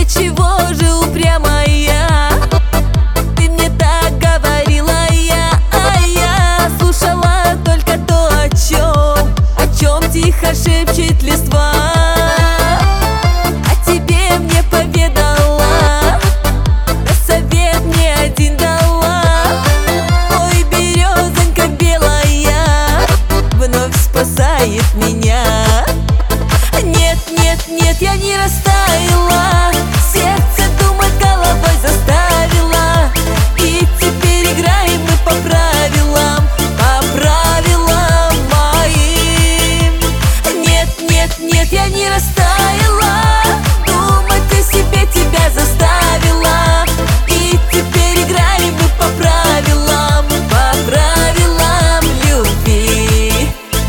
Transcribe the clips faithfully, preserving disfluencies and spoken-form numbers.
чего же упрямая? Ты мне так говорила, я, а я слушала только то, о чем, о чем тихо шепчет листва. А тебе мне поведала, да совет мне один дала. Ой, березонька белая вновь спасает меня. Нет, нет, нет, я не растаяла, сердце думать головой заставила. И теперь играем мы по правилам, по правилам моим. Нет, нет, нет, я не растаяла, думать о себе тебя заставила. И теперь играем мы по правилам, по правилам любви.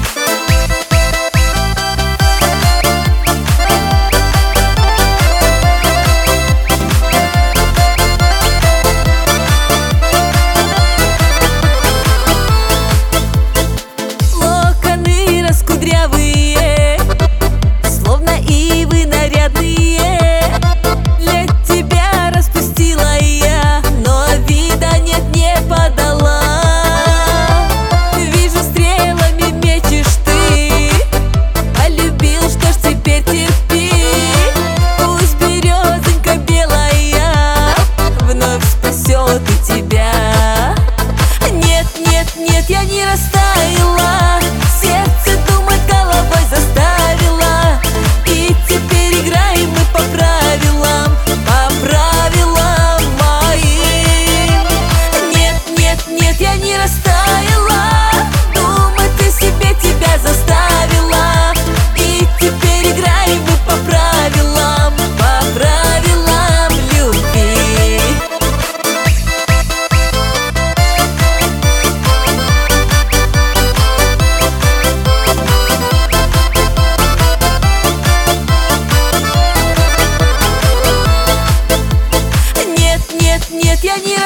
Локоны раскудрявые, словно ивы нарядные, для тебя распустила я, но вида нет, не подала. Вижу, стрелами мечешь ты, полюбил, что ж теперь терпи. Пусть березонька белая вновь спасет и тебя. Нет, нет, нет, я не растаяла, сердце думать головой заставила. И теперь играем мы по правилам, по правилам моим. Нет, нет, нет, я не растаяла, думать о себе тебя заставила. И теперь играем мы по правилам, по правилам любви. Нет, нет, нет, я не